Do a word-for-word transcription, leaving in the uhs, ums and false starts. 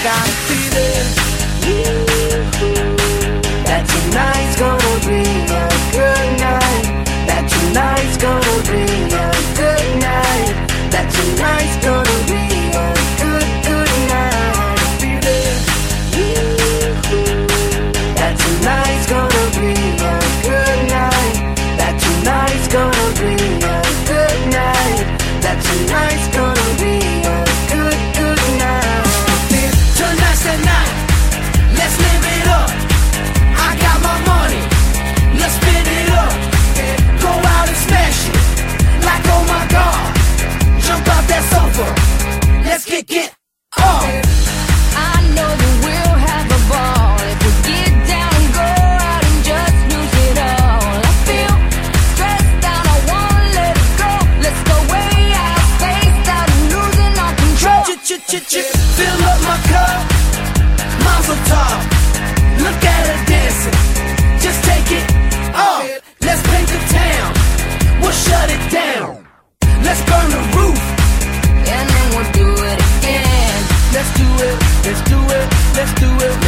got a feeling that tonight's gonna be a good night. That tonight's gonna be a good night. That tonight's gonna be a good, good night. Feeling that tonight's gonna be a good night. That tonight's gonna be a good night. That tonight's gonna be a good, good night. Tonight's the night, let's live it up. I got my money, let's spin it up. Go out and smash it, like oh my God. Jump out that sofa, let's kick it off. I know that we'll have a ball if we get down and go out and just lose it all. I feel stressed out, I wanna let it go. Let's go way out, spaced out and losing all control. Ch-ch-ch-ch, fill up my cup, Mazel tov. Look at her dancing, just take it off. Let's paint the town, we'll shut it down. Let's burn the roof, and then we'll do it again. let's do it, let's do it, let's do it.